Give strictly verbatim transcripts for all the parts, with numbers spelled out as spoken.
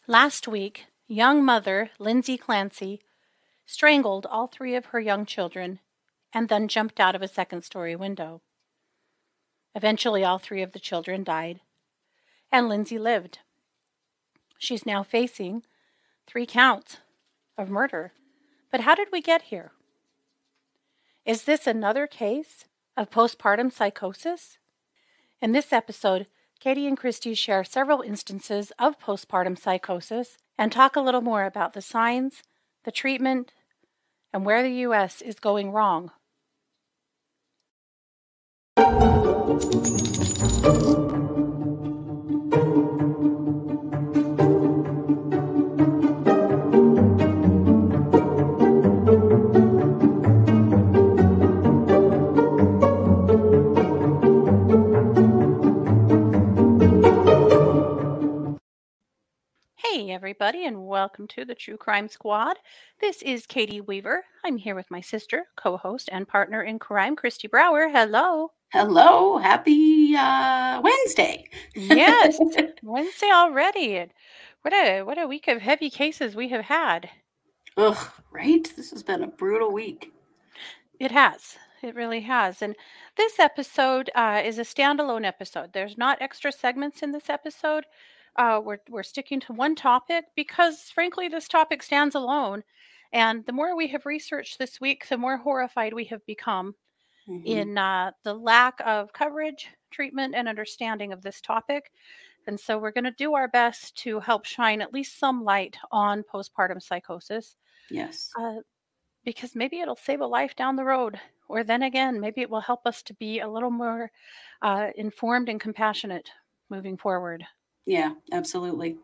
Last week, young mother Lindsay Clancy strangled all three of her young children and then jumped out of a second-story window. Eventually, all three of the children died, and Lindsay lived. She's now facing three counts of murder. But how did we get here? Is this another case of postpartum psychosis? In this episode, Katie and Christy share several instances of postpartum psychosis and talk a little more about the signs, the treatment, and where the U S is going wrong. Hey everybody, and welcome to the True Crime Squad. This is Katie Weaver. I'm here with my sister, co-host, and partner in crime, Christy Brower. Hello. Hello. Happy uh, Wednesday. Yes, Wednesday already. And what a what a week of heavy cases we have had. Ugh, right? This has been a brutal week. It has. It really has. And this episode uh, is a standalone episode. There's not extra segments in this episode. Uh, we're, we're sticking to one topic because, frankly, this topic stands alone. And the more we have researched this week, the more horrified we have become Mhm. in uh, the lack of coverage, treatment, and understanding of this topic. And so we're going to do our best to help shine at least some light on postpartum psychosis. Yes. Uh, because maybe it'll save a life down the road. Or then again, maybe it will help us to be a little more uh, informed and compassionate moving forward. Yeah, absolutely.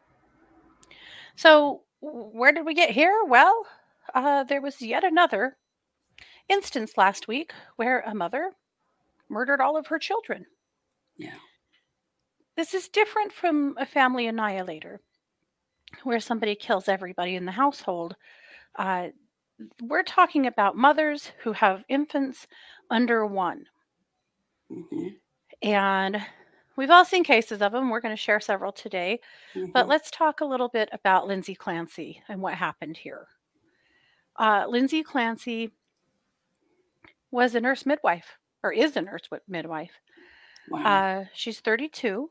So, where did we get here? Well, uh, there was yet another instance last week where a mother murdered all of her children. Yeah. This is different from a family annihilator, where somebody kills everybody in the household. Uh, we're talking about mothers who have infants under one. Mm-hmm. And we've all seen cases of them. We're going to share several today. Mm-hmm. But let's talk a little bit about Lindsay Clancy and what happened here. Uh, Lindsay Clancy was a nurse midwife, or is a nurse midwife. Wow. Uh, she's thirty-two.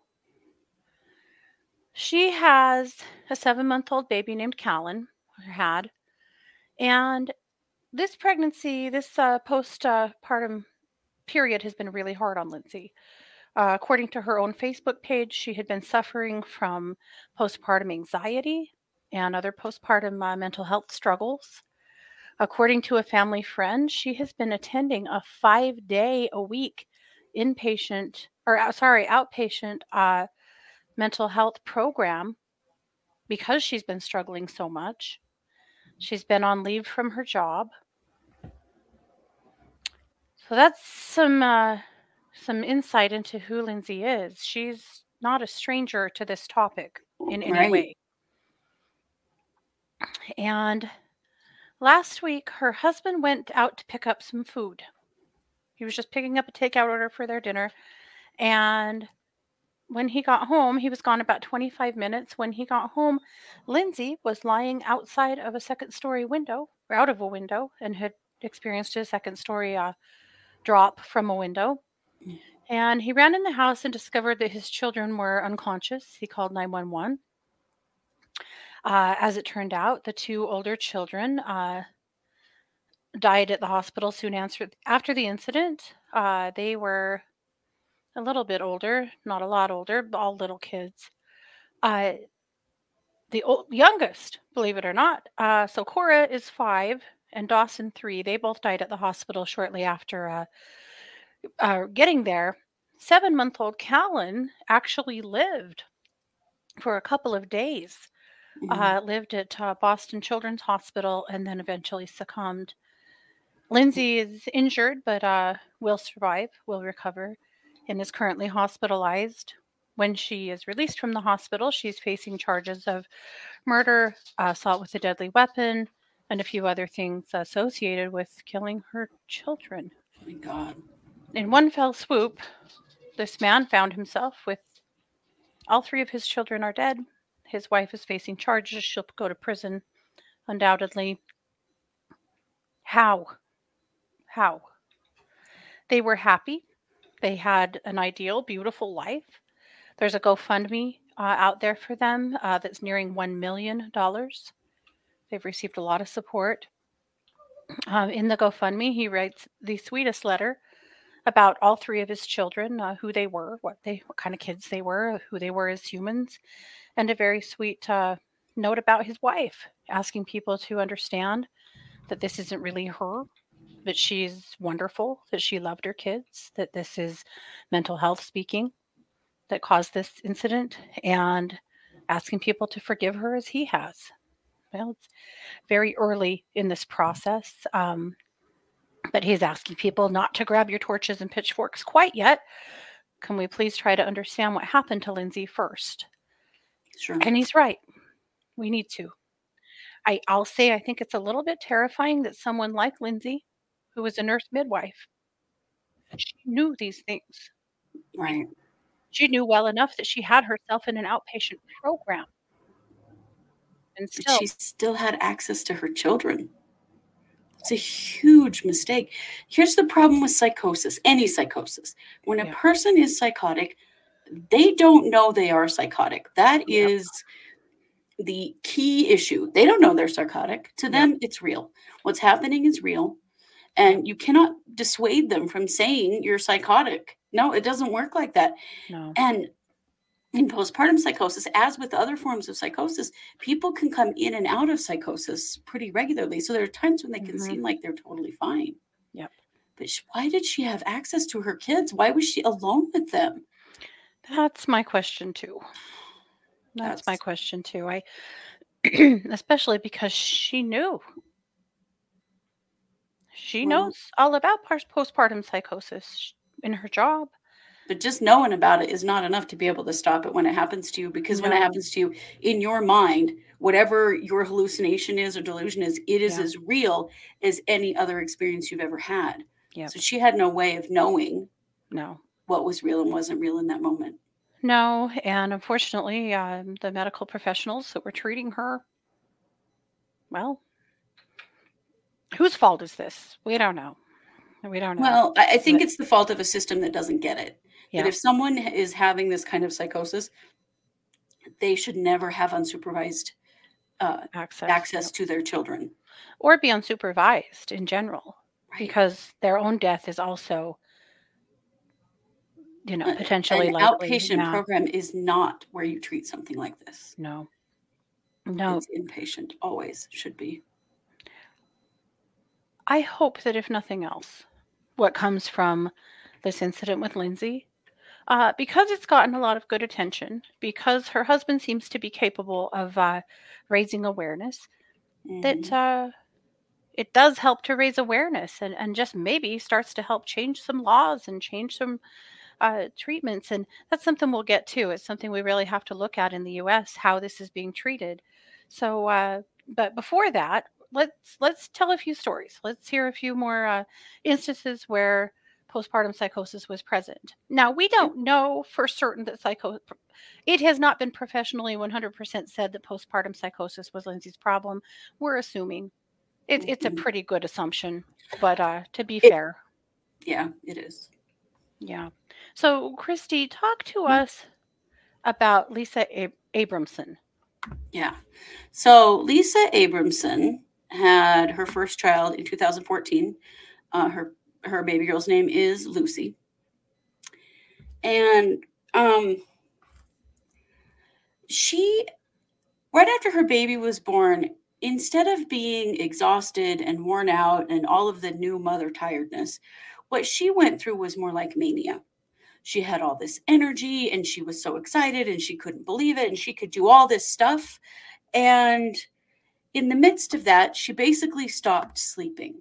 She has a seven-month-old baby named Callan, or had. And this pregnancy, this uh, postpartum period has been really hard on Lindsay. Uh, according to her own Facebook page, she had been suffering from postpartum anxiety and other postpartum uh, mental health struggles. According to a family friend, she has been attending a five-day-a-week inpatient, or uh, sorry, outpatient uh, mental health program because she's been struggling so much. She's been on leave from her job. So that's some uh, some insight into who Lindsay is. She's not a stranger to this topic in any Right. way. And last week, her husband went out to pick up some food. He was just picking up a takeout order for their dinner. And when he got home, he was gone about twenty-five minutes. When he got home, Lindsay was lying outside of a second story window, or out of a window, and had experienced a second story uh, drop from a window. And he ran in the house and discovered that his children were unconscious. He called nine one one. Uh, as it turned out, the two older children uh, died at the hospital soon after, after the incident. Uh, they were a little bit older, not a lot older, but all little kids. Uh, the old, youngest, believe it or not, uh, so Cora is five and Dawson three. They both died at the hospital shortly after uh, uh, getting there. Seven-month-old Callan actually lived for a couple of days. Mm-hmm. Uh, lived at uh, Boston Children's Hospital and then eventually succumbed. Lindsay is injured, but uh, will survive, will recover, and is currently hospitalized. When she is released from the hospital, she's facing charges of murder, uh, assault with a deadly weapon, and a few other things associated with killing her children. Oh my God. In one fell swoop, this man found himself with all three of his children are dead. His wife is facing charges. She'll go to prison, undoubtedly. How? How? They were happy. They had an ideal, beautiful life. There's a GoFundMe uh, out there for them uh, that's nearing one million dollars. They've received a lot of support. Um, in the GoFundMe, he writes the sweetest letter about all three of his children, uh, who they were, what they, what kind of kids they were, who they were as humans, and a very sweet uh, note about his wife, asking people to understand that this isn't really her, that she's wonderful, that she loved her kids, that this is mental health speaking that caused this incident, and asking people to forgive her as he has. Well, it's very early in this process, um, but he's asking people not to grab your torches and pitchforks quite yet. Can we please try to understand what happened to Lindsay first? Sure. And he's right. We need to. I, I'll say I think it's a little bit terrifying that someone like Lindsay, who was a nurse midwife, she knew these things. Right. She knew well enough that she had herself in an outpatient program. And But still, she still had access to her children. It's a huge mistake. Here's the problem with psychosis, any psychosis. When a Yeah. person is psychotic, they don't know they are psychotic. That Yep. is the key issue. They don't know they're psychotic. To Yep. them, it's real. What's happening is real. And you cannot dissuade them from saying you're psychotic. No, it doesn't work like that. No. And in postpartum psychosis, as with other forms of psychosis, people can come in and out of psychosis pretty regularly. So there are times when they can Mhm. seem like they're totally fine. Yep. But sh- why did she have access to her kids? Why was she alone with them? That's my question too. That's my That's question too. I especially because she knew. She well, knows all about pars- postpartum psychosis sh- in her job. but just knowing about it is not enough to be able to stop it when it happens to you. Because when it No. happens to you in your mind, whatever your hallucination is or delusion is, it is Yeah. as real as any other experience you've ever had. Yep. So she had no way of knowing No. what was real and wasn't real in that moment. No. And unfortunately, um, the medical professionals that were treating her, well, whose fault is this? We don't know. We don't know. Well, I I think But it's the fault of a system that doesn't get it. That yeah, if someone h- is having this kind of psychosis, they should never have unsupervised uh, access. access Yep. to their children. Or be unsupervised in general, Right. because their own death is also, you know, Uh, potentially An likely. outpatient Yeah. program is not where you treat something like this. No. No. It's inpatient, always should be. I hope that if nothing else, what comes from this incident with Lindsay, uh, because it's gotten a lot of good attention, because her husband seems to be capable of uh, raising awareness, that Mhm. uh, it does help to raise awareness, and, and just maybe starts to help change some laws and change some uh, treatments. And that's something we'll get to. It's something we really have to look at in the U S, how this is being treated. So, uh, but before that, let's let's tell a few stories. Let's hear a few more uh, instances where postpartum psychosis was present. Now, we don't know for certain that psycho it has not been professionally one hundred percent said that postpartum psychosis was Lindsay's problem. We're assuming it, it's a Mhm. pretty good assumption, but uh, to be It- fair, Yeah, it is. yeah. So, Christy, talk to Mhm. us about Lisa Ab- Abramson. Yeah. So Lisa Abramson had her first child in two thousand fourteen. Uh, her her baby girl's name is Lucy, and um, she right after her baby was born, instead of being exhausted and worn out and all of the new mother tiredness, what she went through was more like mania. She had all this energy and she was so excited and she couldn't believe it and she could do all this stuff. And in the midst of that, she basically stopped sleeping.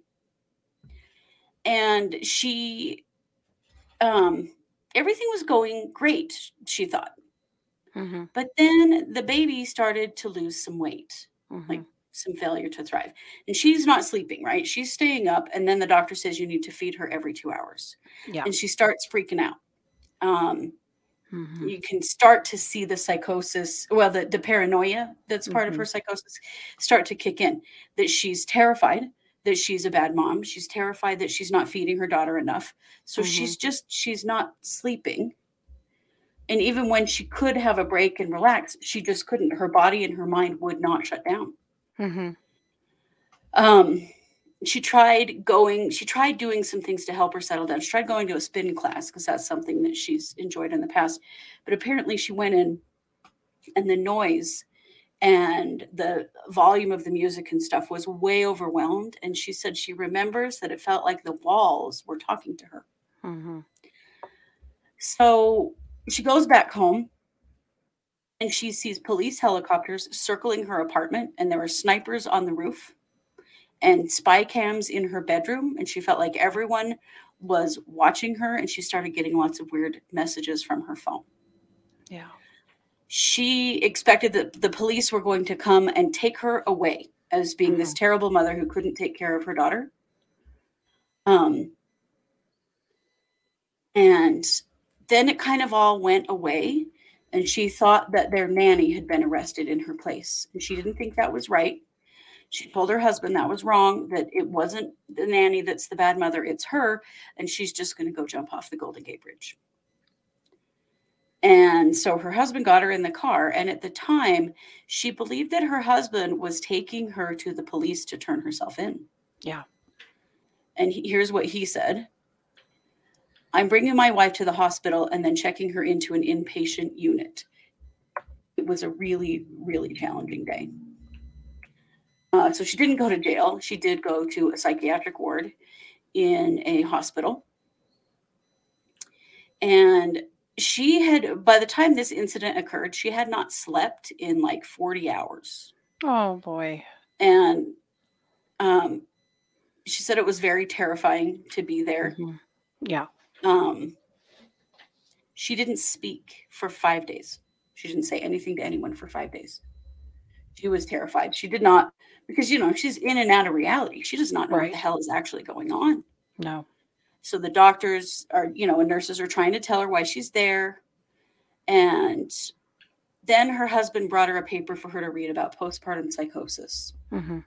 And she, um, everything was going great, she thought. Mm-hmm. But then the baby started to lose some weight, Mm-hmm. like some failure to thrive. And she's not sleeping, right? She's staying up. And then the doctor says you need to feed her every two hours. Yeah. And she starts freaking out. Um, Mhm. You can start to see the psychosis, well, the, the paranoia that's part of her Mhm. psychosis start to kick in. That she's terrified that she's a bad mom. She's terrified that she's not feeding her daughter enough. So she's Mhm. just, she's not sleeping. And even when she could have a break and relax, she just couldn't. Her body and her mind would not shut down. Mhm. Um, she tried going, she tried doing some things to help her settle down. She tried going to a spin class because that's something that she's enjoyed in the past. But apparently she went in and the noise and the volume of the music and stuff was way overwhelmed. And she said she remembers that it felt like the walls were talking to her. Mhm. So she goes back home and she sees police helicopters circling her apartment, and there were snipers on the roof and spy cams in her bedroom. And she felt like everyone was watching her, and she started getting lots of weird messages from her phone. Yeah. She expected that the police were going to come and take her away as being this Mhm. terrible mother who couldn't take care of her daughter. Um, and then it kind of all went away, and she thought that their nanny had been arrested in her place. And she didn't think that was right. She told her husband that was wrong, that it wasn't the nanny that's the bad mother, it's her, and she's just going to go jump off the Golden Gate Bridge. And so her husband got her in the car, and at the time, she believed that her husband was taking her to the police to turn herself in. Yeah. And he, here's what he said. I'm bringing my wife to the hospital and then checking her into an inpatient unit. It was a really, really challenging day. Uh, so she didn't go to jail. She did go to a psychiatric ward in a hospital. And she had, by the time this incident occurred, she had not slept in like forty hours. Oh boy. And um, she said it was very terrifying to be there. Mhm. Yeah. Um, she didn't speak for five days. She didn't say anything to anyone for five days. She was terrified. She did not, because, you know, she's in and out of reality. She does not know what Right. the hell is actually going on. No. So the doctors are, you know, and nurses are trying to tell her why she's there. And then her husband brought her a paper for her to read about postpartum psychosis. Mhm.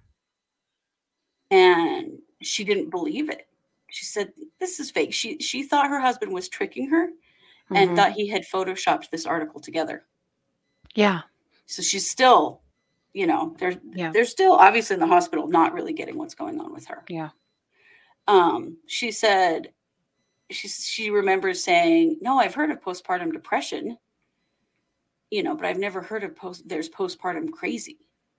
And she didn't believe it. She said, this is fake. She she thought her husband was tricking her and Mhm. thought he had photoshopped this article together. Yeah. So she's still, you know, they're Yeah. they're still obviously in the hospital not really getting what's going on with her. Yeah. Um, she said she she remembers saying, "No, I've heard of postpartum depression, you know, but I've never heard of post there's postpartum crazy."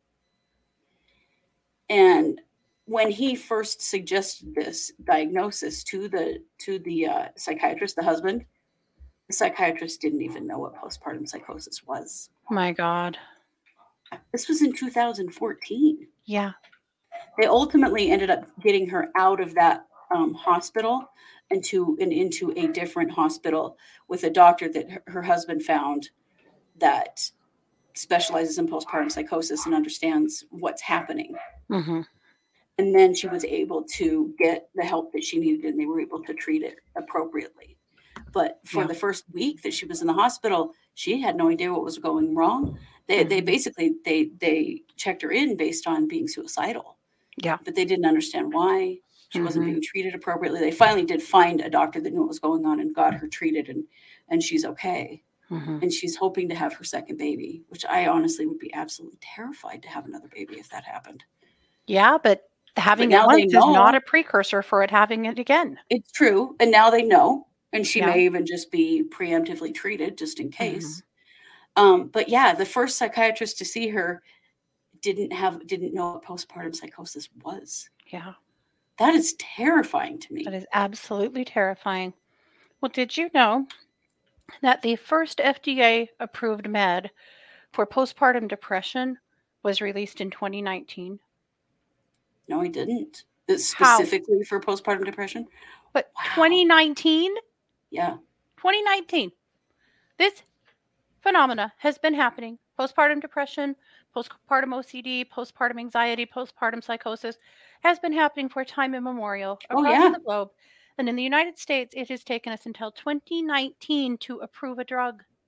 And when he first suggested this diagnosis to the to the uh, psychiatrist, the husband, the psychiatrist didn't even know what postpartum psychosis was. My God. This was in two thousand fourteen. Yeah. They ultimately ended up getting her out of that um, hospital and to and into a different hospital with a doctor that her, her husband found that specializes in postpartum psychosis and understands what's happening. Mhm. And then she was able to get the help that she needed, and they were able to treat it appropriately. But for Yeah. the first week that she was in the hospital, she had no idea what was going wrong. They they Mhm. basically they they checked her in based on being suicidal, Yeah. but they didn't understand why. She wasn't Mhm. being treated appropriately. They finally did find a doctor that knew what was going on and got her treated, and and she's okay. Mhm. And she's hoping to have her second baby, which I honestly would be absolutely terrified to have another baby if that happened. Yeah, but having it now they once is not know. a precursor for it having it again. It's true, and now they know, and she Yeah. may even just be preemptively treated just in Mhm. case. Um, but yeah, the first psychiatrist to see her didn't have didn't know what postpartum psychosis was. Yeah. That is terrifying to That me. is absolutely terrifying. Well, did you know that the first F D A-approved med for postpartum depression was released in twenty nineteen? No, I didn't. It's How? specifically for postpartum depression? But Wow. twenty nineteen? Yeah. twenty nineteen. This phenomena has been happening. Postpartum depression, postpartum O C D, postpartum anxiety, postpartum psychosis has been happening for time immemorial Oh, across yeah. the globe. And in the United States, it has taken us until twenty nineteen to approve a drug.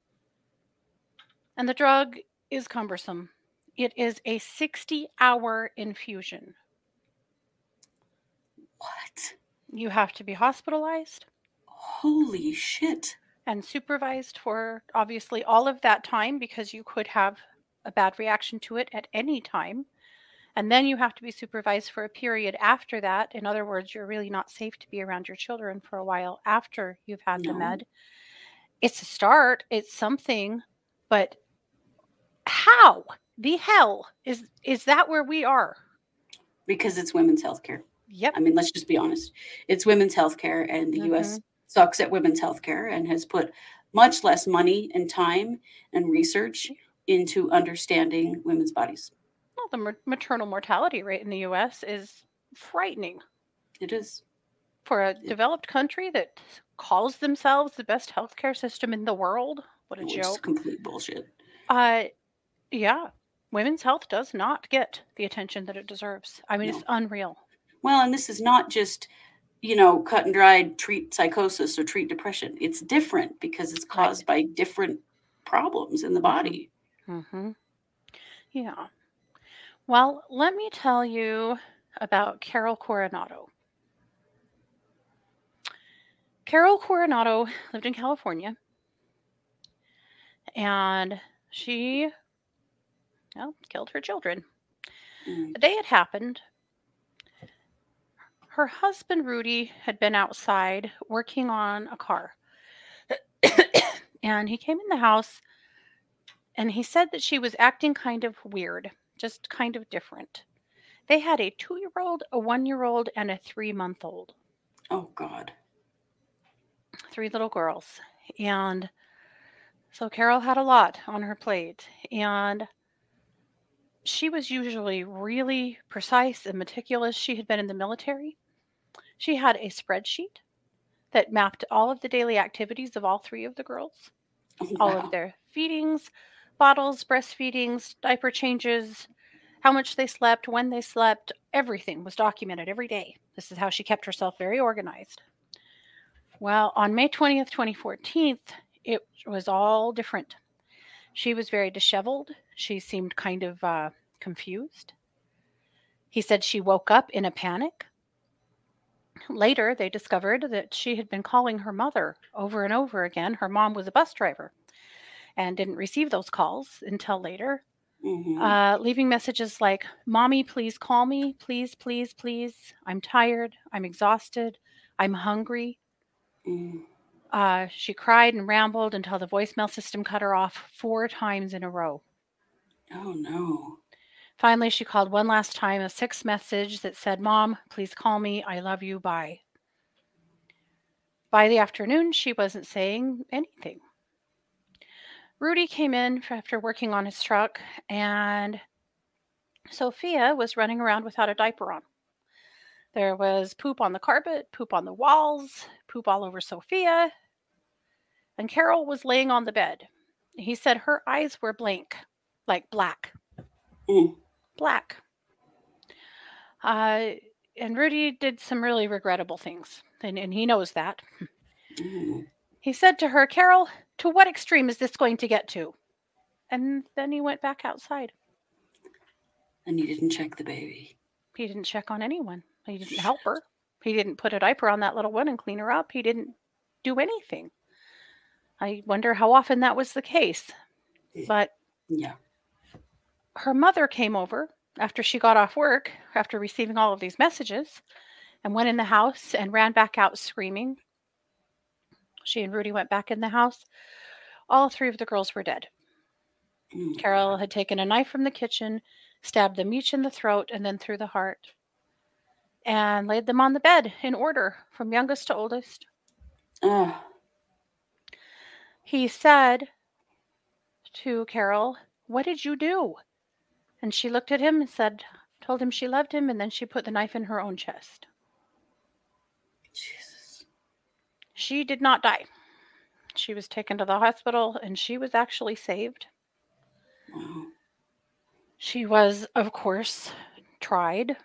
And the drug is cumbersome. It is a sixty hour infusion. What? You have to be hospitalized Holy shit. and supervised for obviously all of that time because you could have a bad reaction to it at any time. And then you have to be supervised for a period after that. In other words, you're really not safe to be around your children for a while after you've had the No. med. It's a start, it's something, but how the hell is is that where we are? Because it's women's health care. Yep. I mean, let's just be honest. It's women's health care, and the U S Mhm. sucks at women's health care and has put much less money and time and research into understanding women's bodies. Well, the ma- maternal mortality rate in the U S is frightening It is. for a It, developed country that calls themselves the best healthcare system in the world. What a which is joke. complete bullshit. Uh yeah, women's health does not get the attention that it deserves. I mean, No. it's unreal. Well, and this is not just, you know, cut and dried treat psychosis or treat depression. It's different because it's Right. caused by different problems in the body. Mhm. Yeah. Well, let me tell you about Carol Coronado. Carol Coronado lived in California, and she, well, killed her children. Mm. The day it happened, her husband Rudy had been outside working on a car. And he came in the house and he said that she was acting kind of weird, just kind of different. They had a two year old, a one year old, and a three month old. Oh, God. Three little girls. And so Carol had a lot on her plate. And she was usually really precise and meticulous. She had been in the military. She had a spreadsheet that mapped all of the daily activities of all three of the girls, Oh, all wow. of their feedings, bottles, breastfeedings, diaper changes, how much they slept, when they slept. Everything was documented every day. This is how she kept herself very organized. Well, on May twentieth, twenty fourteen, it was all different. She was very disheveled. She seemed kind of uh, confused. He said she woke up in a panic. Later, they discovered that she had been calling her mother over and over again. Her mom was a bus driver and didn't receive those calls until later, Mm-hmm. uh, leaving messages like, "Mommy, please call me. Please, please, please. I'm tired. I'm exhausted. I'm hungry." Mm. Uh, she cried and rambled until the voicemail system cut her off four times in a row. Oh, no. Finally, she called one last time, a sixth message that said, "Mom, please call me. I love you. Bye." By the afternoon, she wasn't saying anything. Rudy came in after working on his truck, and Sophia was running around without a diaper on. There was poop on the carpet, poop on the walls, poop all over Sophia, and Carol was laying on the bed. He said her eyes were blank, like black. Mm. Black. Uh, and Rudy did some really regrettable things, and, and he knows that. Mm. He said to her, "Carol, to what extreme is this going to get to?" And then he went back outside. And you didn't check the baby. He didn't check on anyone. He didn't help her. He didn't put a diaper on that little one and clean her up. He didn't do anything. I wonder how often that was the case. But Yeah. her mother came over after she got off work, after receiving all of these messages, and went in the house and ran back out screaming. She and Rudy went back in the house. All three of the girls were dead. Oh, Carol God. had taken a knife from the kitchen, stabbed them each in the throat and then through the heart, and laid them on the bed in order from youngest to oldest. Ah. He said to Carol, "What did you do?" And she looked at him and said, told him she loved him, and then she put the knife in her own chest. Jesus. She did not die. She was taken to the hospital and she was actually saved. Wow. She was, of course, tried.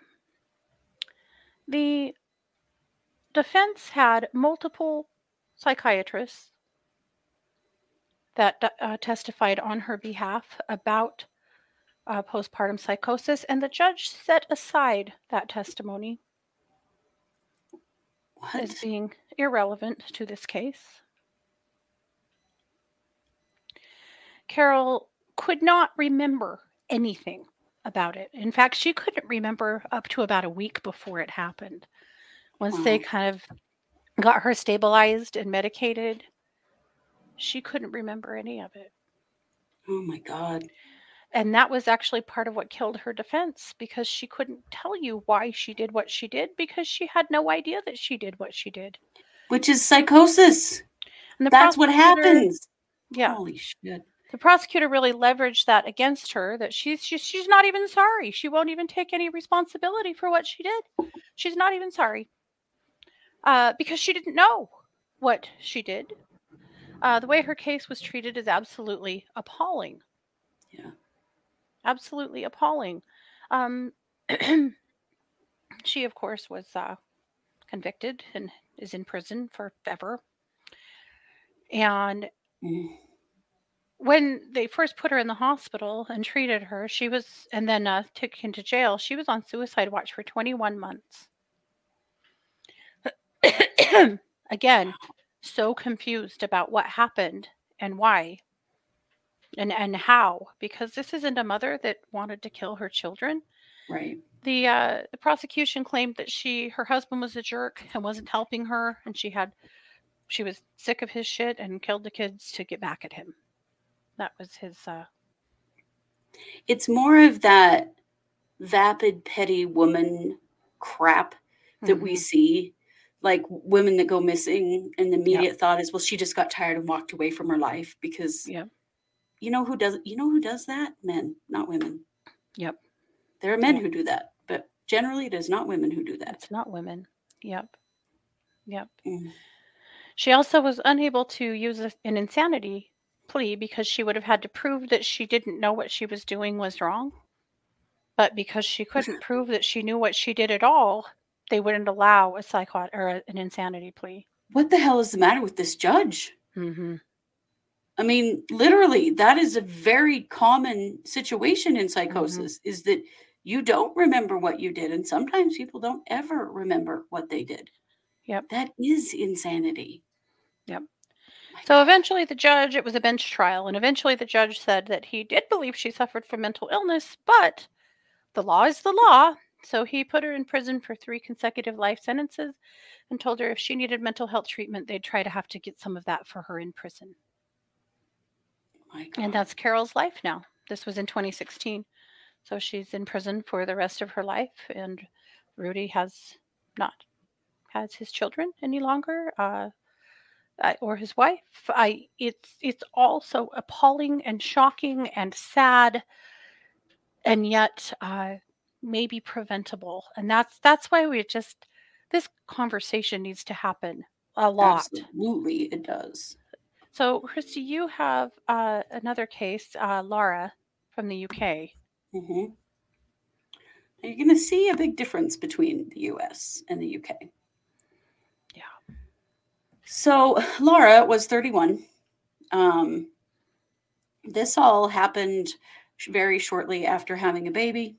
The defense had multiple psychiatrists that uh, testified on her behalf about uh, postpartum psychosis, and the judge set aside that testimony as What? being irrelevant to this case. Carol could not remember anything about it. In fact, she couldn't remember up to about a week before it happened. Once Wow. they kind of got her stabilized and medicated, she couldn't remember any of it. Oh my God. And that was actually part of what killed her defense, because she couldn't tell you why she did what she did, because she had no idea that she did what she did. Which is psychosis. And the That's what prosecutor- happens. Yeah. Holy shit. The prosecutor really leveraged that against her, that she's, she's she's not even sorry. She won't even take any responsibility for what she did. She's not even sorry. Uh, because she didn't know what she did. Uh, the way her case was treated is absolutely appalling. Yeah. Absolutely appalling. Um, she, of course, was uh, convicted and is in prison forever. And Mm. when they first put her in the hospital and treated her, she was, and then uh, took into jail, she was on suicide watch for twenty-one months. Again, so confused about what happened and why and, and how, because this isn't a mother that wanted to kill her children. Right. The uh, the prosecution claimed that she, her husband was a jerk and wasn't helping her, and she had, she was sick of his shit and killed the kids to get back at him. That was his. Uh, It's more of that vapid, petty woman crap that mm-hmm. we see, like women that go missing, and the immediate yep. thought is, well, she just got tired and walked away from her life, because yep. you know who does you know who does that? Men, not women. Yep. There are men yep. who do that, but generally it is not women who do that. It's not women. Yep. Yep. Mm. She also was unable to use a, an insanity plea, because she would have had to prove that she didn't know what she was doing was wrong. But because she couldn't prove that she knew what she did at all, they wouldn't allow a psychot or a, an insanity plea. What the hell is the matter with this judge? Mm-hmm. I mean, literally, that is a very common situation in psychosis, mm-hmm. is that you don't remember what you did. And sometimes people don't ever remember what they did. Yep. That is insanity. Yep. So eventually the judge, it was a bench trial, and eventually the judge said that he did believe she suffered from mental illness, but the law is the law. So he put her in prison for three consecutive life sentences and told her if she needed mental health treatment, they'd try to have to get some of that for her in prison. My God. And that's Carol's life now. This was in twenty sixteen. So she's in prison for the rest of her life, and Rudy has not has his children any longer, uh, or his wife. I it's it's all so appalling and shocking and sad, and yet uh, maybe preventable. And that's that's why we just this conversation needs to happen a lot. Absolutely, it does. So, Christy, you have uh, another case, uh, Laura, from the U K. Mm-hmm. You're going to see a big difference between the U S and the U K. Yeah. So Laura was thirty-one. Um, this all happened very shortly after having a baby.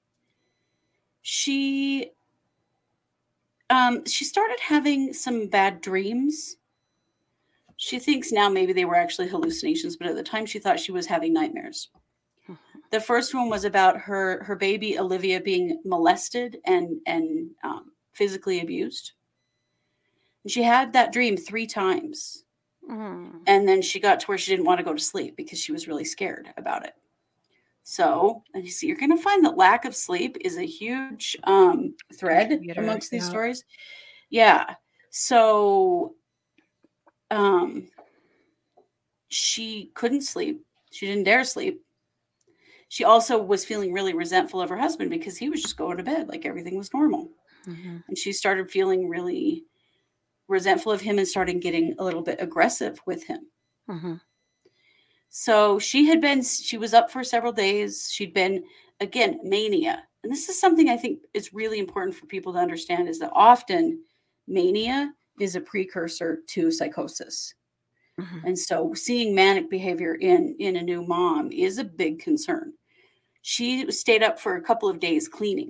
She, um, she started having some bad dreams. She thinks now maybe they were actually hallucinations, but at the time she thought she was having nightmares. The first one was about her her baby Olivia being molested and and um, physically abused. And she had that dream three times, mm. and then she got to where she didn't want to go to sleep because she was really scared about it. So, and you see, you're going to find that lack of sleep is a huge um, thread amongst these yeah. stories. Yeah. So, um, she couldn't sleep. She didn't dare sleep. She also was feeling really resentful of her husband because he was just going to bed like everything was normal. Mm-hmm. And she started feeling really resentful of him and started getting a little bit aggressive with him. Mm-hmm. So she had been, she was up for several days. She'd been, again, mania. And this is something I think is really important for people to understand, is that often mania is a precursor to psychosis. Mhm. And so seeing manic behavior in in a new mom is a big concern. She stayed up for a couple of days cleaning.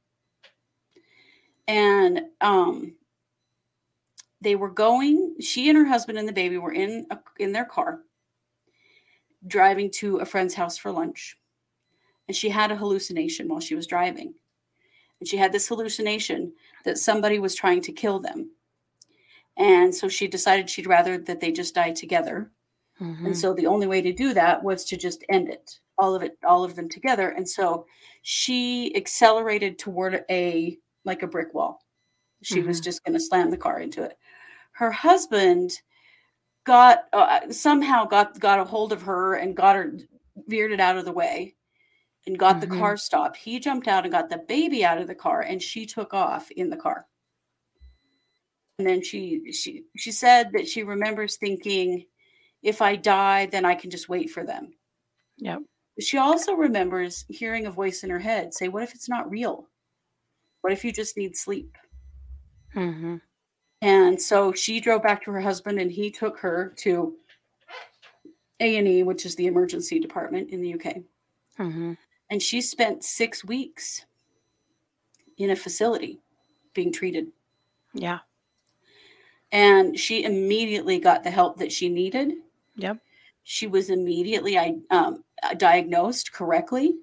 And um they were going she and her husband and the baby were in a, in their car driving to a friend's house for lunch. And she had a hallucination while she was driving. And she had this hallucination that somebody was trying to kill them. And so she decided she'd rather that they just die together. And Mhm. so the only way to do that was to just end it, all of it, all of them together. And so she accelerated toward a like a brick wall. She was Mhm. just going to slam the car into it. Her husband got uh, somehow got got a hold of her and got her veered it out of the way and got the car Mhm. stopped. He jumped out and got the baby out of the car, and she took off in the car. And then she she she said that she remembers thinking, if I die, then I can just wait for them. Yep. She also remembers hearing a voice in her head say, what if it's not real? What if you just need sleep? Mhm. And so she drove back to her husband, and he took her to A and E, which is the emergency department in the U K. Mhm. And she spent six weeks in a facility being treated. Yeah. And she immediately got the help that she needed. Yep. She was immediately um, diagnosed correctly.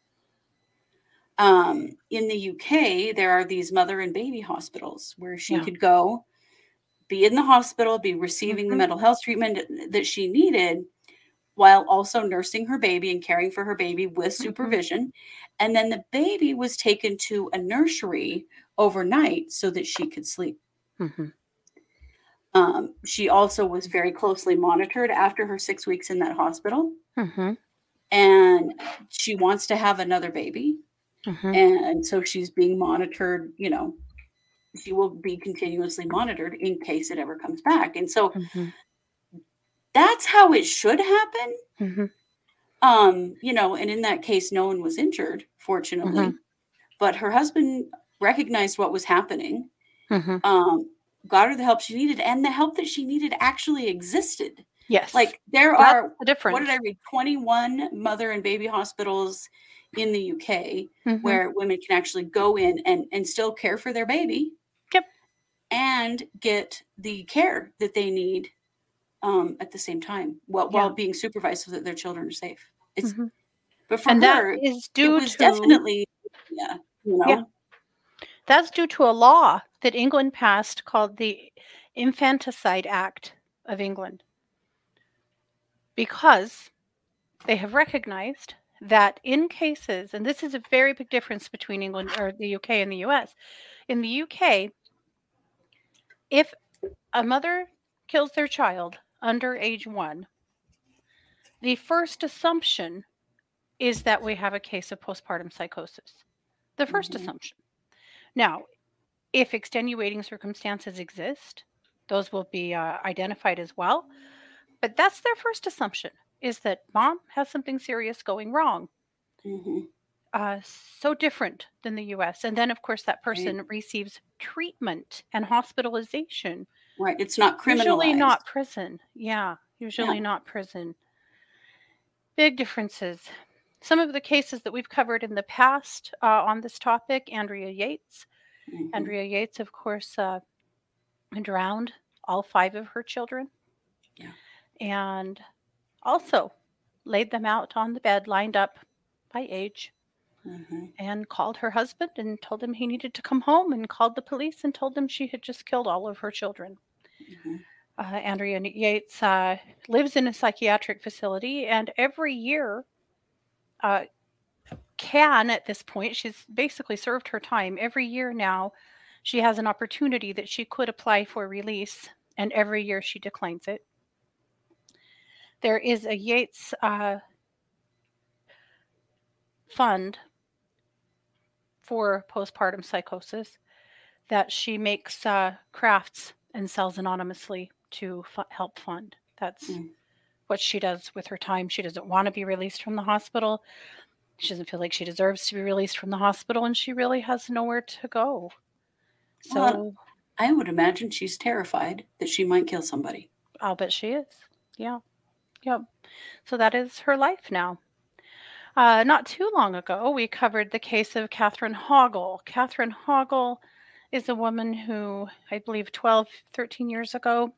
Um, in the U K, there are these mother and baby hospitals where she Yeah. could go, be in the hospital, be receiving the Mhm. mental health treatment that she needed, while also nursing her baby and caring for her baby with Mhm. supervision. And then the baby was taken to a nursery overnight so that she could sleep. Mhm. Um, she also was very closely monitored after her six weeks in that hospital. Mhm. And she wants to have another baby. Mhm. And so she's being monitored, you know, she will be continuously monitored in case it ever comes back. And so Mhm. that's how it should happen. Mhm. Um, you know, and in that case, no one was injured, Mhm. fortunately. But her husband recognized what was happening, Mhm. um, got her the help she needed, and the help that she needed actually existed. Yes. Like there That's are, the what did difference. I read? twenty-one mother and baby hospitals in the U K Mhm. where women can actually go in and, and still care for their baby Yep. and get the care that they need um, at the same time, while, while Yeah. being supervised so that their children are safe. It's Mhm. But for And that her, is it due was to definitely, yeah, you yeah, know? that's due to a law that England passed called the Infanticide Act of England, because they have recognized that in cases, and this is a very big difference between England or the U K and the U S. In the U K, if a mother kills their child under age one, the first assumption is that we have a case of postpartum psychosis. The first Mhm, assumption. Now, if extenuating circumstances exist, those will be uh, identified as well. But that's their first assumption, is that mom has something serious going wrong. mhm, Uh, so different than the U S. And then, of course, that right, person receives treatment and hospitalization. right, it's not Usually criminalized. not prison. Yeah, Yeah, usually not prison. Big differences. Some of the cases that we've covered in the past uh, on this topic, Andrea Yates. mhm, Andrea Yates, of course, uh, drowned all five of her children yeah, and also laid them out on the bed, lined up by age, mhm, and called her husband and told him he needed to come home, and called the police and told them she had just killed all of her children. mhm, Uh, Andrea Yates uh, lives in a psychiatric facility, and every year uh, can, at this point, she's basically served her time. Every year now, she has an opportunity that she could apply for release, and every year she declines it. There is a Yates uh, fund for postpartum psychosis that she makes uh, crafts and sells anonymously to fu- help fund. That's mm. what she does with her time. She doesn't want to be released from the hospital. She doesn't feel like she deserves to be released from the hospital, and she really has nowhere to go. Well, So I would imagine she's terrified that she might kill somebody. I'll bet she is. Yeah. Yep. So that is her life now. Uh, not too long ago, we covered the case of Catherine Hoggle. Catherine Hoggle is a woman who, I believe, twelve, thirteen years ago,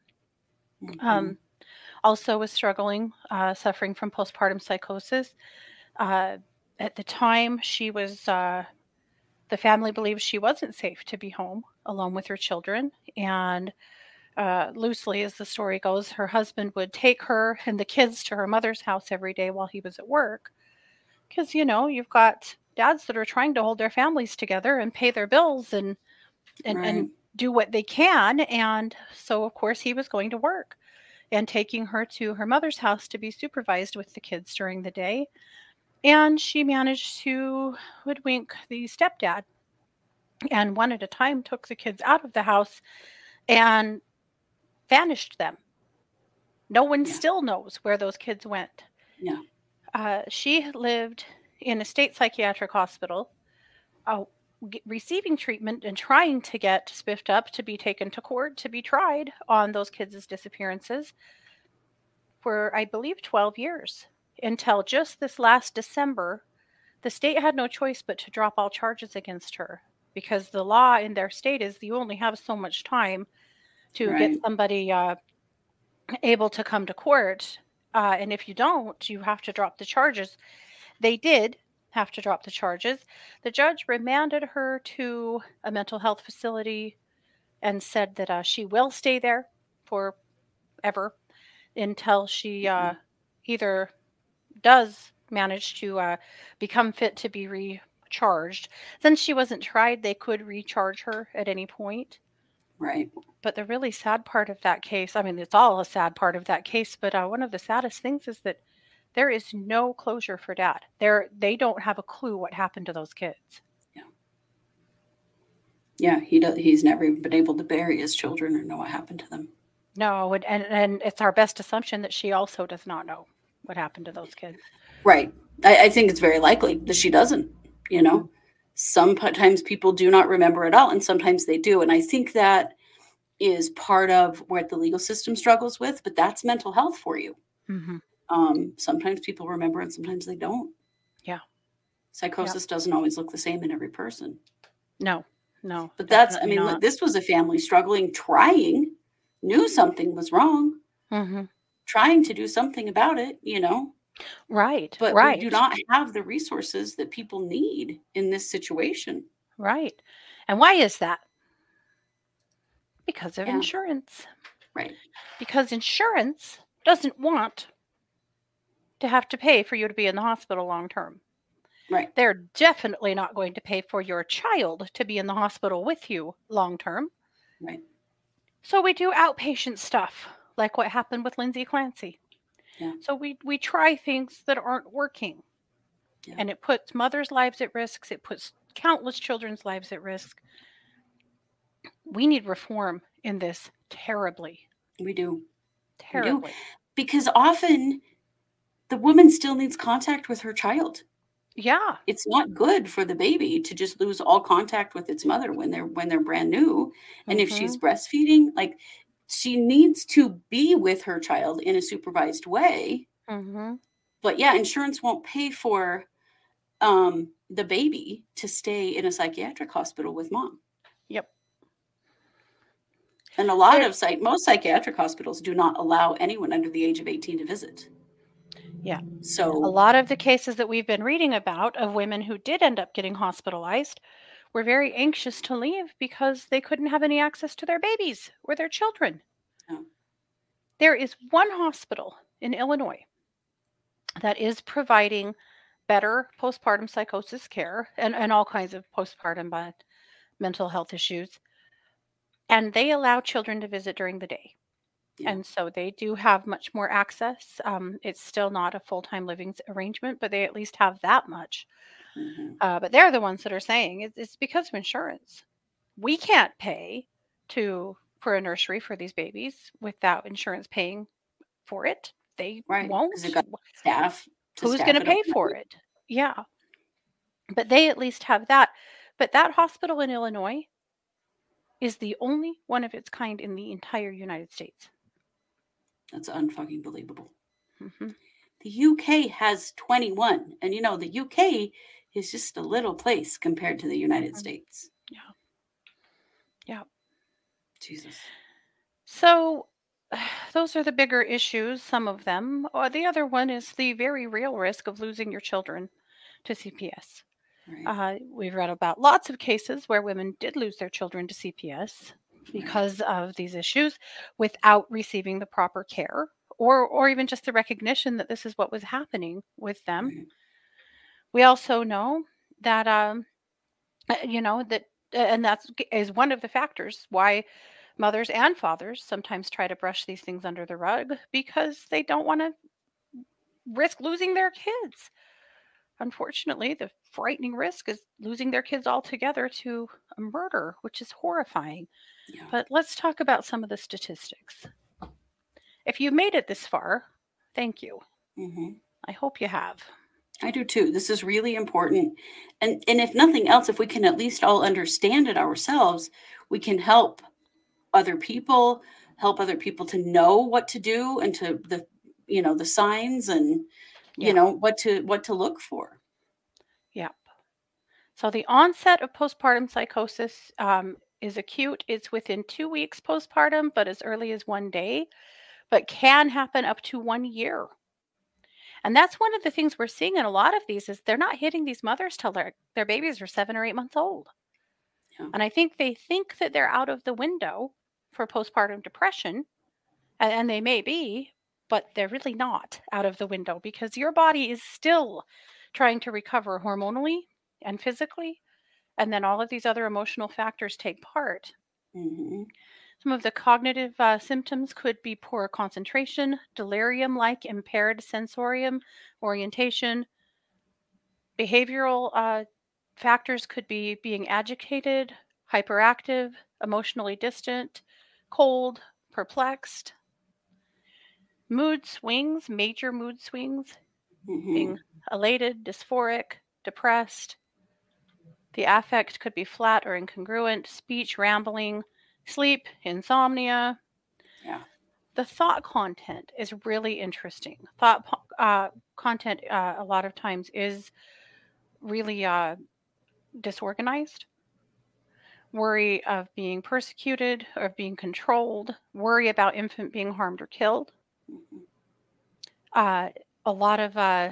Mhm. um, also was struggling, uh, suffering from postpartum psychosis. Uh, at the time, she was, uh, the family believes she wasn't safe to be home alone with her children. And uh, loosely, as the story goes, her husband would take her and the kids to her mother's house every day while he was at work. Because, you know, you've got dads that are trying to hold their families together and pay their bills and, and, Right. and do what they can. And so, of course, he was going to work and taking her to her mother's house to be supervised with the kids during the day. And she managed to hoodwink the stepdad and one at a time took the kids out of the house and vanished them. No one Yeah. still knows where those kids went. Yeah. Uh, she lived in a state psychiatric hospital, uh, g- receiving treatment and trying to get spiffed up to be taken to court to be tried on those kids' disappearances for, I believe, twelve years until just this last December. The state had no choice but to drop all charges against her because the law in their state is you only have so much time to get Right. somebody uh, able to come to court. Uh, and if you don't, you have to drop the charges. They did have to drop the charges. The judge remanded her to a mental health facility and said that uh, she will stay there forever until she uh, Mhm. either does manage to uh, become fit to be recharged. Since she wasn't tried, they could recharge her at any point. Right. But the really sad part of that case, I mean, it's all a sad part of that case, but uh, one of the saddest things is that there is no closure for dad. They're, they don't have a clue what happened to those kids. Yeah. Yeah. He does. He's never even been able to bury his children or know what happened to them. No, and, and, and it's our best assumption that she also does not know what happened to those kids. Right. I, I think it's very likely that she doesn't. You know, Mm-hmm. sometimes people do not remember at all, and sometimes they do. And I think that is part of what the legal system struggles with. But that's mental health for you. Mm-hmm. Um, sometimes people remember, and sometimes they don't. Yeah. Yeah. Psychosis doesn't always look the same in every person. No, no, But that's, I definitely mean, not. this was a family struggling, trying, knew something was wrong, Mm-hmm. trying to do something about it, you know, Right, but we do right, not have the resources that people need in this situation. right. And why is that? Because of Yeah, insurance. right, Because insurance doesn't want to have to pay for you to be in the hospital long term. right, They're definitely not going to pay for your child to be in the hospital with you long term. right. So we do outpatient stuff, like what happened with Lindsay Clancy. Yeah, So we we try things that aren't working, yeah, and it puts mothers' lives at risk. It puts countless children's lives at risk. We need reform in this terribly, we do. We do. terribly. Because often the woman still needs contact with her child. Yeah. It's not good for the baby to just lose all contact with its mother when they're when they're brand new. And if she's Mhm. breastfeeding, like she needs to be with her child in a supervised way. Mhm. But yeah, insurance won't pay for um, the baby to stay in a psychiatric hospital with mom. Yep. And a lot There, of psych most psychiatric hospitals do not allow anyone under the age of eighteen to visit. yeah. A So, lot of the cases that we've been reading about of women who did end up getting hospitalized were very anxious to leave because they couldn't have any access to their babies or their children. no, There is one hospital in Illinois that is providing better postpartum psychosis care and, and all kinds of postpartum but mental health issues. And they allow children to visit during the day. yeah, And so they do have much more access. Um, it's still not a full time living s- arrangement, but they at least have that much. mhm, Uh, but they're the ones that are saying it's, it's because of insurance. We can't pay to for a nursery for these babies without insurance paying for it. They right, because they've won't. got staff to Who's going staff to it up. pay for it? Yeah, but they at least have that. But that hospital in Illinois is the only one of its kind in the entire United States. That's unfucking believable. hmm The U K has twenty-one. And you know, the U K is just a little place compared to the United hmm States. Yeah. Yeah. Jesus. So those are the bigger issues, some of them. Or the other one is the very real risk of losing your children to C P S. Right. Uh, we've read about lots of cases where women did lose their children to C P S Right. because of these issues without receiving the proper care or or even just the recognition that this is what was happening with them. Right. We also know that um uh, you know that uh, and that's g- is one of the factors why mothers and fathers sometimes try to brush these things under the rug because they don't want to risk losing their kids. Unfortunately, the frightening risk is losing their kids altogether to a murder, which is horrifying. Yeah. But let's talk about some of the statistics. If you've made it this far, thank you. hmm I hope you have. I do too. This is really important. And and if nothing else, if we can at least all understand it ourselves, we can help other people, help other people to know what to do and to the you know, the signs and you Yeah, know, what to what to look for. yep. So the onset of postpartum psychosis um, is acute. It's within two weeks postpartum, but as early as one day, but can happen up to one year. And that's one of the things we're seeing in a lot of these is they're not hitting these mothers till their, their babies are seven or eight months old. Yeah. And I think they think that they're out of the window for postpartum depression, and, and they may be, but they're really not out of the window because your body is still trying to recover hormonally and physically. And then all of these other emotional factors take part. hmm Some of the cognitive uh, symptoms could be poor concentration, delirium like impaired sensorium, orientation. Behavioral uh, factors could be being agitated, hyperactive, emotionally distant, cold, perplexed. Mood swings, major mood swings, being hmm elated, dysphoric, depressed. The affect could be flat or incongruent, speech, rambling, sleep, insomnia. Yeah. The thought content is really interesting. Thought po- uh, content, uh, a lot of times, is really uh, disorganized. Worry of being persecuted or of being controlled, worry about infant being harmed or killed. hmm Uh, a lot of uh,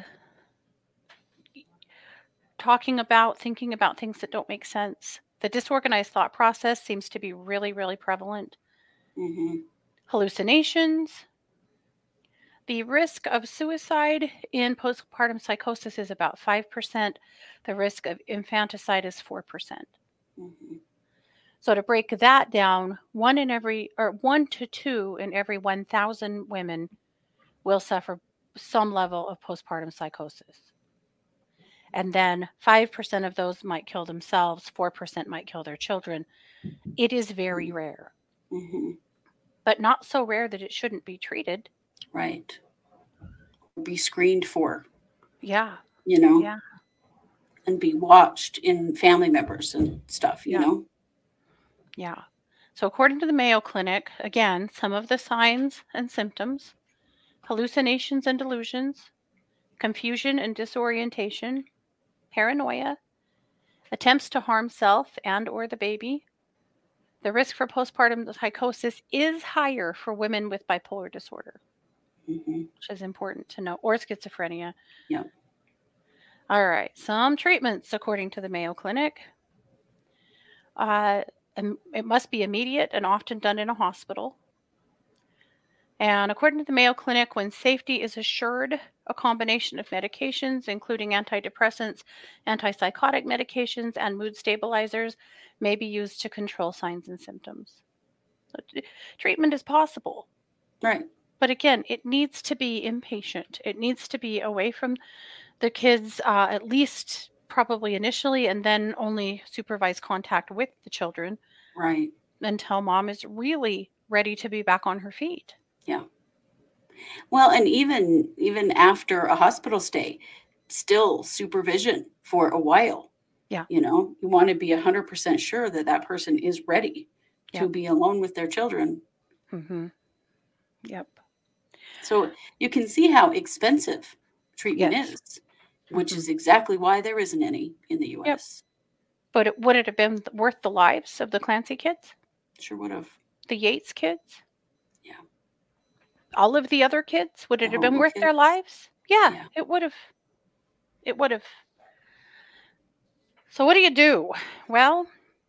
talking about, thinking about things that don't make sense. The disorganized thought process seems to be really, really prevalent. hmm Hallucinations. The risk of suicide in postpartum psychosis is about five percent. The risk of infanticide is four percent. hmm So to break that down, one in every, or one to two in every one thousand women will suffer some level of postpartum psychosis. And then five percent of those might kill themselves, four percent might kill their children. It is very rare, hmm but not so rare that it shouldn't be treated. Right. Be screened for, Yeah, you know, yeah, and be watched in family members and stuff, you yeah, know. yeah. So, according to the Mayo Clinic, again, some of the signs and symptoms: hallucinations and delusions, confusion and disorientation, paranoia, attempts to harm self and or the baby. The risk for postpartum psychosis is higher for women with bipolar disorder, hmm which is important to know, or schizophrenia. Yeah. All right, some treatments according to the Mayo Clinic. Uh, im- it must be immediate and often done in a hospital. And according to the Mayo Clinic, when safety is assured, a combination of medications, including antidepressants, antipsychotic medications, and mood stabilizers, may be used to control signs and symptoms. So t- treatment is possible. Right. But again, it needs to be inpatient. It needs to be away from the kids, uh, at least probably initially, and then only supervise contact with the children Right. until mom is really ready to be back on her feet. Yeah. Well, and even even after a hospital stay, still supervision for a while. Yeah, You know, you want to be one hundred percent sure that that person is ready to yep, be alone with their children. hmm yep. So you can see how expensive treatment Yes. is, which Mhm. is exactly why there isn't any in the Yep. U S. But it, would it have been worth the lives of the Clancy kids, Sure would have. the Yates kids, Yeah. all of the other kids? Would The it have been Hobo worth their kids. lives? Yeah, Yeah. it would have. It would have. So what do you do? Well,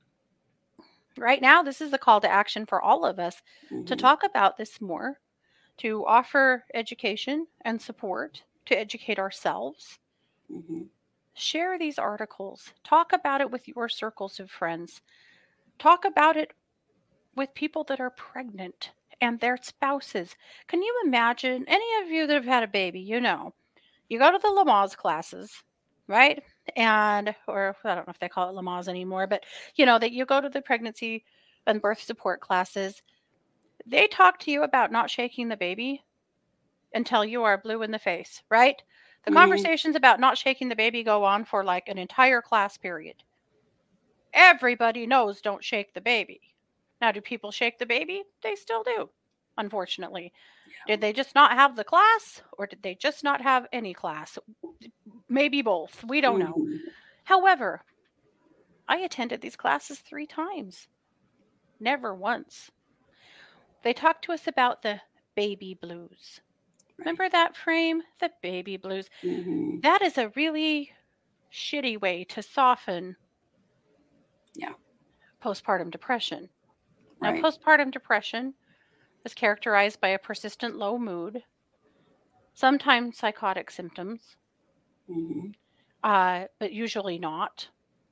right now, this is a call to action for all of us to Hmm. talk about this more, to offer education and support, to educate ourselves. Hmm. Share these articles. Talk about it with your circles of friends. Talk about it with people that are pregnant and their spouses. Can you imagine, any of you that have had a baby, you know, you go to the Lamaze classes, right? And, or I don't know if they call it Lamaze anymore, but you know, that you go to the pregnancy and birth support classes. They talk to you about not shaking the baby until you are blue in the face, right? The Hmm. conversations about not shaking the baby go on for like an entire class period. Everybody knows don't shake the baby. Now, do people shake the baby? They still do, unfortunately. Did they just not have the class, or did they just not have any class? Maybe both. We don't know. Hmm. However, I attended these classes three times, never once. They talked to us about the baby blues. Right. Remember that frame? The baby blues. Hmm. That is a really shitty way to soften Yeah. postpartum depression. Now, Right. postpartum depression is characterized by a persistent low mood, sometimes psychotic symptoms, Hmm. uh, but usually not.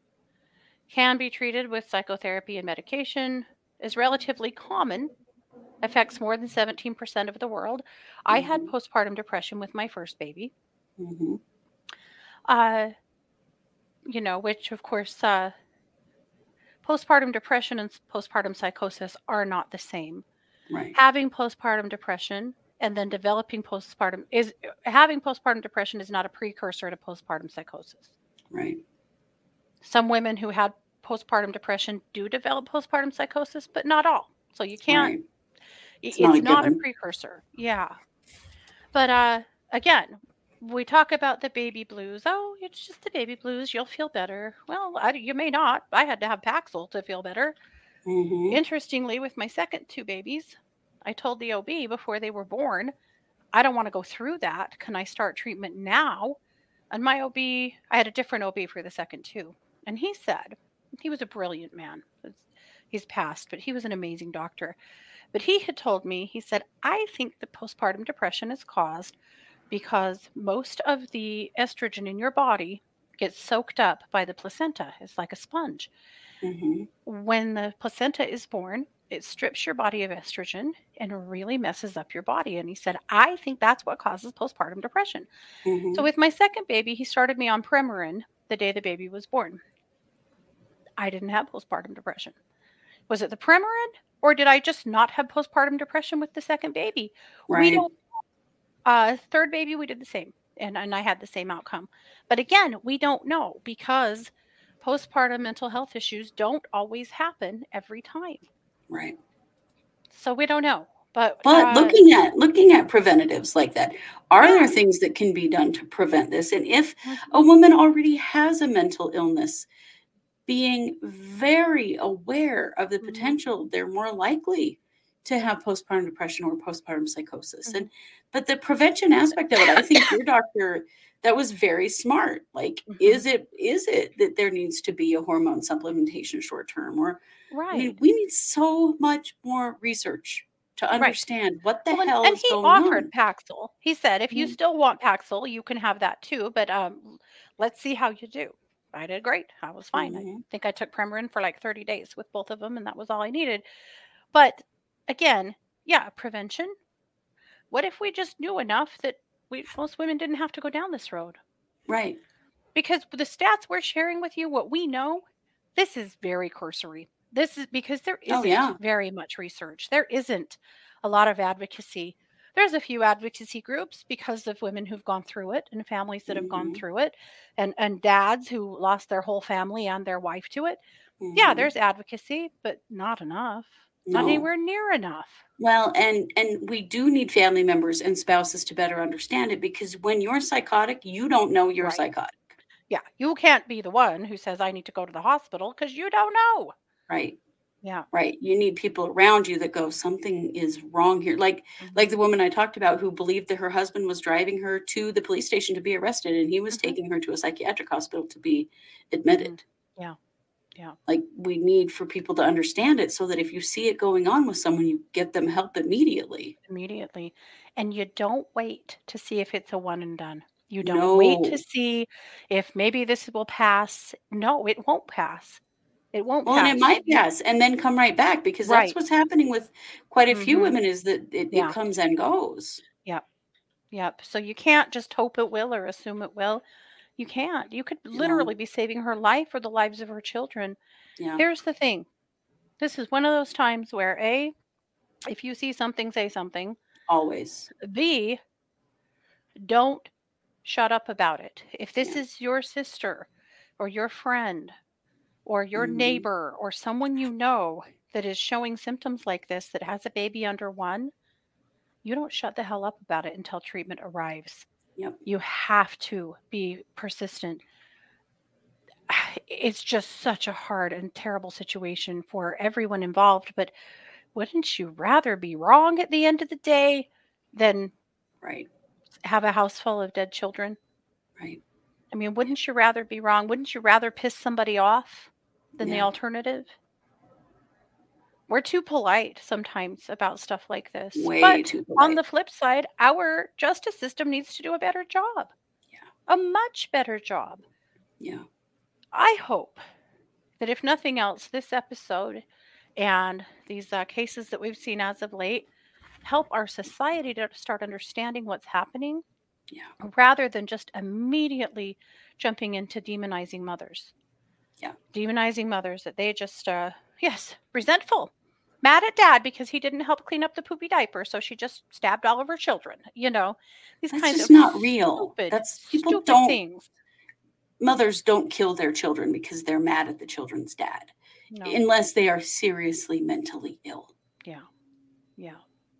Can be treated with psychotherapy and medication, is relatively common, affects more than seventeen percent of the world. I had Hmm. postpartum depression with my first baby, Hmm. uh, you know, which of course, uh, postpartum depression and postpartum psychosis are not the same. Right. Having postpartum depression and then developing postpartum is having postpartum depression is not a precursor to postpartum psychosis. Right. Some women who had postpartum depression do develop postpartum psychosis, but not all. So you can't, Right. It's not a it's not a given. precursor. Yeah. But uh again, we talk about the baby blues. Oh, it's just the baby blues. You'll feel better. Well, I, you may not. I had to have Paxil to feel better. Hmm. Interestingly, with my second two babies, I told the O B before they were born, I don't want to go through that. Can I start treatment now? And my O B, I had a different O B for the second two. And he said, he was a brilliant man. He's passed, but he was an amazing doctor. But he had told me, he said, I think the postpartum depression is caused because most of the estrogen in your body gets soaked up by the placenta. It's like a sponge. Hmm. When the placenta is born, it strips your body of estrogen and really messes up your body. And he said, I think that's what causes postpartum depression. So Hmm. with my second baby, he started me on Premarin the day the baby was born. I didn't have postpartum depression. Was it the Premarin, or did I just not have postpartum depression with the second baby? We Right. don't. Uh, third baby, we did the same, and and I had the same outcome. But again, we don't know because postpartum mental health issues don't always happen every time. Right. So we don't know. But But uh, looking at looking at preventatives like that, are there yeah. things that can be done to prevent this? And if Mhm. a woman already has a mental illness, being very aware of the Mhm. potential, they're more likely to have postpartum depression or postpartum psychosis. Mhm. And but the prevention aspect of it, I think your doctor, that was very smart. Like, Mhm. is it is it that there needs to be a hormone supplementation short term? Or I mean, Right. we need so much more research to Right. understand what the Well, and, hell and is he going offered on. Paxil. He said, if you Mhm. still want Paxil, you can have that too. But um, let's see how you do. I did great. I was fine. I Mhm. think I took Premarin for like thirty days with both of them, and that was all I needed. But again, yeah, prevention. What if we just knew enough that we most women didn't have to go down this road? Right. Because the stats we're sharing with you, what we know, this is very cursory. This is because there Oh isn't yeah. very much research. There isn't a lot of advocacy. There's a few advocacy groups because of women who've gone through it and families that have gone Mhm. through it, and and dads who lost their whole family and their wife to it. Yeah, Mhm. there's advocacy, but not enough. Not No. anywhere near enough. Well, and and we do need family members and spouses to better understand it, because when you're psychotic, you don't know you're Right. psychotic. Yeah. You can't be the one who says, I need to go to the hospital because you don't know. Right. Yeah. Right. You need people around you that go, something is wrong here. Like like Hmm. the woman I talked about who believed that her husband was driving her to the police station to be arrested, and he was Hmm. taking her to a psychiatric hospital to be Hmm. admitted. Yeah. Yeah. Like, we need for people to understand it so that if you see it going on with someone, you get them help immediately. Immediately. And you don't wait to see if it's a one and done. You don't wait to No. see if maybe this will pass. No, it won't pass. It won't Well, and it pass. might pass and then come right back, because that's Right. what's happening with quite a few Mhm. women, is that it, it Yeah. comes and goes. Yep. Yep. So you can't just hope it will or assume it will. You can't. You could No. literally be saving her life or the lives of her children. Yeah. Here's the thing. This is one of those times where A, if you see something, say something. Always. B, don't shut up about it. If this Yeah. is your sister or your friend or your Mhm. neighbor or someone you know that is showing symptoms like this that has a baby under one, you don't shut the hell up about it until treatment arrives. Yep. You have to be persistent. It's just such a hard and terrible situation for everyone involved, but wouldn't you rather be wrong at the end of the day than Right. have a house full of dead children? Right. I mean, Yeah. wouldn't you rather be wrong? Wouldn't you rather piss somebody off than the Yeah. alternative? We're too polite sometimes about stuff like this. Way But too on polite. the flip side, our justice system needs to do a better job, Yeah. a much better job. Yeah. I hope that if nothing else, this episode and these uh, cases that we've seen as of late help our society to start understanding what's happening Yeah. rather than just immediately jumping into demonizing mothers. Yeah. Demonizing mothers that they just, uh, yes, resentful, mad at dad because he didn't help clean up the poopy diaper, so she just stabbed all of her children. You know, these That's kinds just of not real. stupid, That's people stupid don't things. mothers don't kill their children because they're mad at the children's dad, No, unless they are seriously mentally ill. yeah, yeah,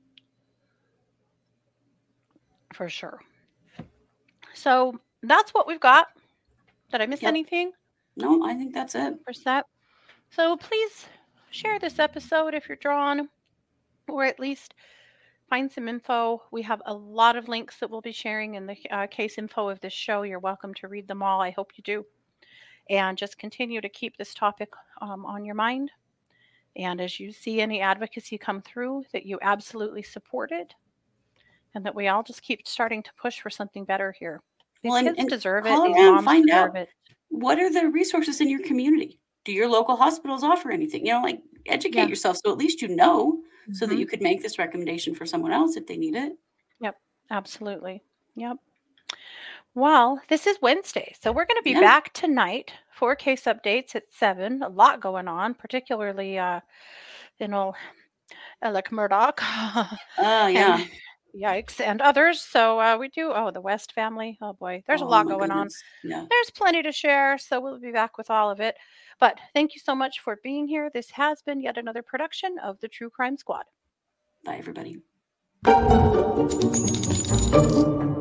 for sure. So that's what we've got. Did I miss Yep. anything No, I think that's it. for set? So please share this episode if you're drawn, or at least find some info. We have a lot of links that we'll be sharing in the uh, case info of this show. You're welcome to read them all. I hope you do. And just continue to keep this topic um, on your mind. And as you see any advocacy come through, that you absolutely support it, and that we all just keep starting to push for something better here. These Well, and, kids and deserve it. call These around, moms find deserve out, it. what are the resources in your community? Do your local hospitals offer anything? You know, like, educate Yeah. yourself so at least you know, so that Mhm. you could make this recommendation for someone else if they need it. Yep. Absolutely. Yep. Well, this is Wednesday, so we're going to be Yeah. back tonight for case updates at seven. A lot going on, particularly, uh, you know, Alec Murdoch. Oh, and yeah. yikes, and others. So uh, we do. Oh, the West family. Oh boy, there's a Oh, lot my going on. goodness. Yeah. There's plenty to share, so we'll be back with all of it. But thank you so much for being here. This has been yet another production of the True Crime Squad. Bye, everybody.